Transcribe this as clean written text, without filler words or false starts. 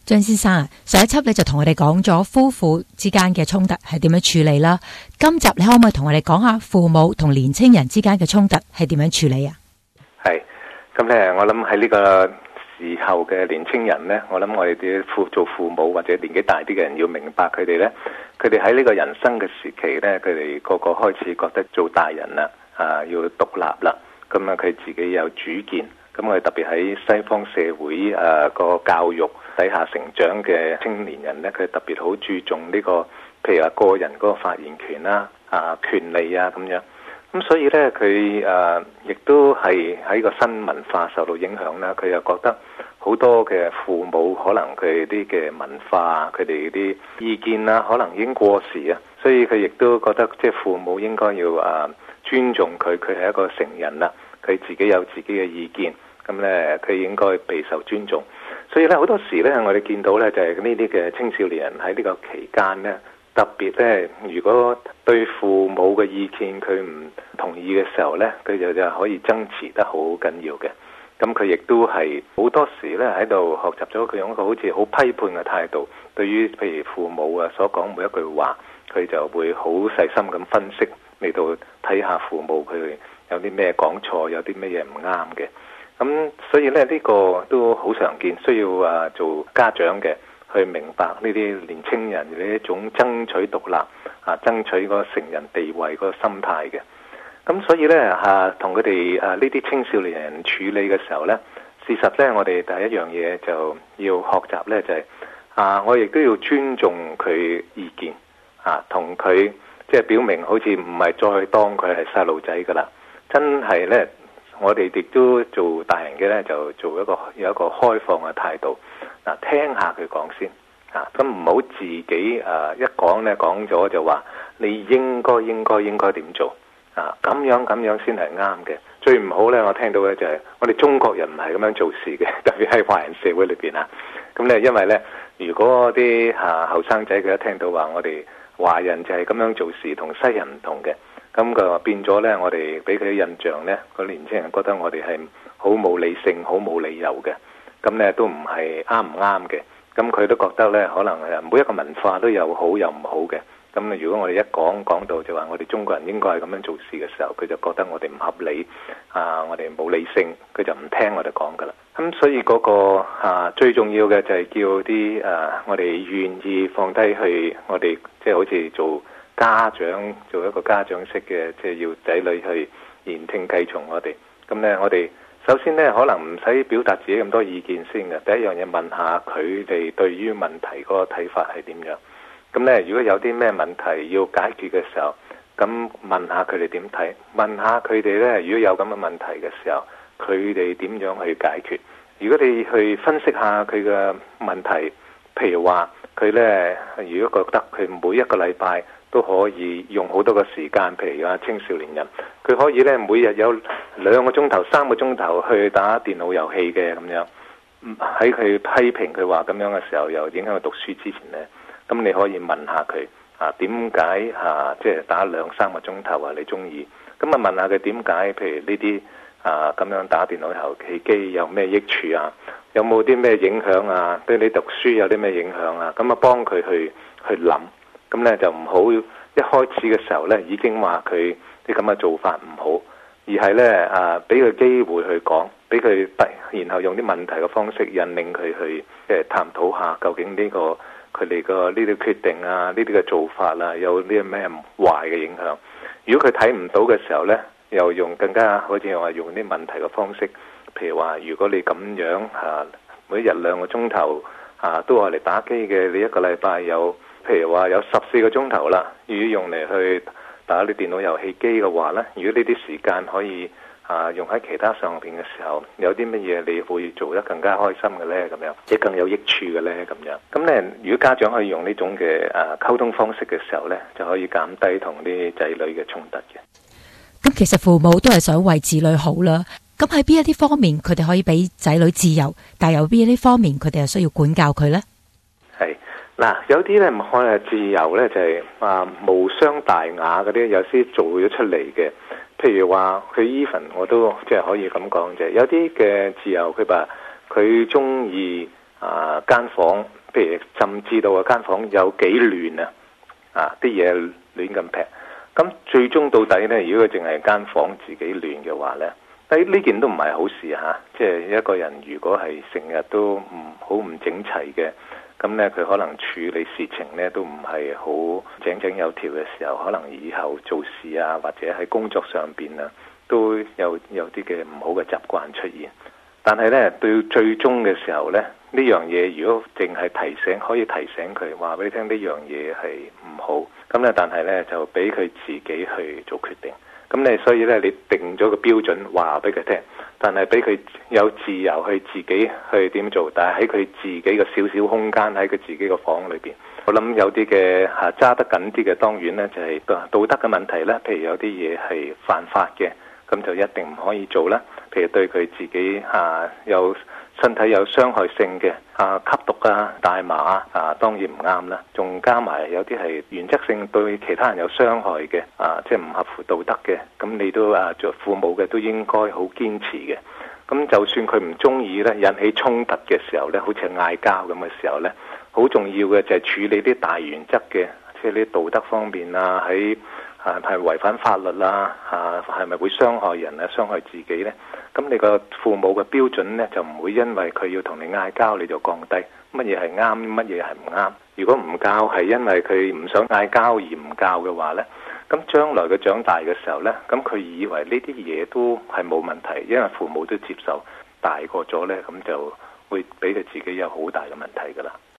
張先生啊，上一輯你就同我哋講咗夫婦之間嘅衝突係點樣處理啦。今集你可唔可以同我哋講下父母同年青人之間嘅衝突係點樣處理啊？ 係，咁咧，我諗喺呢個時候嘅年青人呢，我諗我哋啲做父母或者年紀大啲嘅人要明白佢哋呢，佢哋喺呢個人生嘅時期呢，佢哋個個開始覺得做大人啦，要獨立啦，咁啊佢自己有主見。咁我哋特別喺西方社會個教育底下成長嘅青年人呢，佢特別好注重呢個，譬如話個人嗰個發言權啦、權利啊咁樣。咁所以呢，佢亦都係喺個新文化受到影響啦。佢又覺得好多嘅父母可能佢啲嘅文化、佢哋啲意見啦，可能已經過時啊。所以佢亦都覺得即係父母應該要尊重佢，佢係一個成人啦，佢自己有自己嘅意見。咁咧，佢應該備受尊重。所以咧，好多時咧，我哋見到咧，就係呢啲嘅青少年人喺呢個期間咧，特別咧，如果對父母嘅意見佢唔同意嘅時候咧，佢就可以爭持得好緊要嘅。咁佢亦都係好多時咧喺度學習咗佢用一個好似好批判嘅態度，對於譬如父母所講每一句話，佢就會好細心咁分析，嚟到睇下父母佢有啲咩講錯，有啲咩嘢唔啱嘅。咁所以咧，呢個都好常見，需要做家長嘅去明白呢啲年青人嘅一種爭取獨立爭取個成人地位個心態嘅。咁所以咧同佢哋呢啲青少年人處理嘅時候咧，事實咧我哋第一樣嘢就要學習咧就係我亦都要尊重佢意見同佢即係表明好似唔係再當佢係細路仔噶啦，真係咧。我哋亦都做大人嘅咧，就有一個開放嘅態度。聽下佢講先。咁唔好自己一講咧講咗就話你應該點做。咁樣先係啱嘅。最唔好咧，我聽到咧就係我哋中國人唔係咁樣做事嘅，特別喺華人社會裏邊啊。咁咧，因為咧，如果啲後生仔佢一聽到話我哋華人就係咁樣做事，同西人唔同嘅。咁佢話變咗呢，我哋俾佢嘅印象呢，個年輕人覺得我哋係好冇理性、好冇理由嘅。咁呢都唔係啱唔啱嘅。咁佢都覺得呢，可能每一個文化都有好有唔好嘅。咁如果我哋一講到就話我哋中國人應該係咁樣做事嘅時候，佢就覺得我哋唔合理，我哋冇理性，佢就唔聽我哋講噶啦。咁所以嗰個最重要嘅就係叫啲我哋願意放低去，我哋即係好似做家長做一個家長式嘅，即係要仔女去言聽計從我哋。咁呢，我哋首先呢，可能唔使表達自己咁多意見先嘅。第一樣嘢問下佢哋對於問題嗰個睇法係點樣。咁呢，如果有啲咩問題要解決嘅時候，咁問下佢哋點睇，問下佢哋呢，如果有咁嘅問題嘅時候，佢哋點樣去解決。如果你去分析下佢嘅問題，譬如話佢呢，如果覺得佢每一個禮拜都可以用好多個時間，譬如青少年人，佢可以咧每日有2個鐘頭、3個鐘頭去打電腦遊戲嘅咁樣。喺佢批評佢話咁樣嘅時候，又影響佢讀書之前呢，咁你可以問下佢點解即係打2-3個鐘頭你中意？咁問下佢點解？譬如呢啲咁樣打電腦遊戲機有咩益處啊？有冇啲咩影響啊？對你讀書有啲咩影響啊？咁幫佢去諗。咁咧就唔好一開始嘅時候咧已經話佢啲咁嘅做法唔好，而係咧俾佢機會去講，俾佢然後用啲問題嘅方式引領佢去探討下究竟呢個佢哋個呢啲決定呢啲嘅做法有啲咩壞嘅影響。如果佢睇唔到嘅時候咧，又用更加好似話用啲問題嘅方式，譬如話如果你咁樣每日2個鐘頭都係嚟打機嘅，你一個禮拜有譬如話有14個鐘頭啦，如果用嚟去打啲電腦遊戲機嘅話呢，如果呢啲時間可以用喺其他上邊嘅時候，有啲乜嘢你會做得更加開心嘅呢？咁樣即係更有益處嘅呢？咁樣咁呢，如果家長可以用呢種嘅溝通方式嘅時候呢，就可以減低同啲仔女嘅衝突嘅。 咁其實父母都係想為子女好啦。咁喺邊一啲方面佢哋可以俾仔女自由，但係有邊一啲方面佢哋係需要管教佢呢？ 係。嗱，有啲咧唔可能自由咧，就係無傷大雅嗰啲，有啲做咗出嚟嘅。譬如話佢 even 我都即係可以咁講啫。有啲嘅自由，佢話佢中意間房，譬如甚至到間房有幾亂啲嘢亂咁劈。咁最終到底呢，如果佢淨係間房自己亂嘅話呢，呢件都唔係好事嚇。即係一個人如果係成日都唔整齊嘅，咁呢，佢可能處理事情呢都唔係好井井有條嘅時候，可能以後做事啊或者喺工作上邊啊都有啲嘅唔好嘅習慣出現。但係呢，到最終嘅時候呢，呢樣嘢如果淨係可以提醒佢話俾你聽呢樣嘢係唔好，咁呢，但係呢，就俾佢自己去做決定。咁你所以呢，你定咗個標準話俾佢聽，但係俾佢有自由去自己去點做，但係喺佢自己嘅少少空間，喺佢自己嘅房裏邊，我諗有啲嘅揸得緊啲嘅，當然呢，就係道德嘅問題啦。譬如有啲嘢係犯法嘅，咁就一定唔可以做啦。譬如對佢自己有身體有傷害性嘅吸毒大麻當然唔啱啦。仲加埋有啲係原則性對其他人有傷害嘅即係唔合乎道德嘅，咁你都做父母嘅都應該好堅持嘅。咁就算佢唔中意咧，引起衝突嘅時候咧，好似嗌交咁嘅時候咧，好重要嘅就係處理啲大原則嘅，即係啲道德方面喺係違反法律係咪會傷害人傷害自己呢？咁你個父母嘅標準呢，就唔會因為佢要同你嗌交你就降低。乜嘢係啱，乜嘢係唔啱？如果唔教係因為佢唔想嗌交而唔教嘅話呢，咁將來佢長大嘅時候呢，咁佢以為呢啲嘢都係冇問題，因為父母都接受。大個咗呢，咁就會俾佢自己有好大嘅問題㗎啦。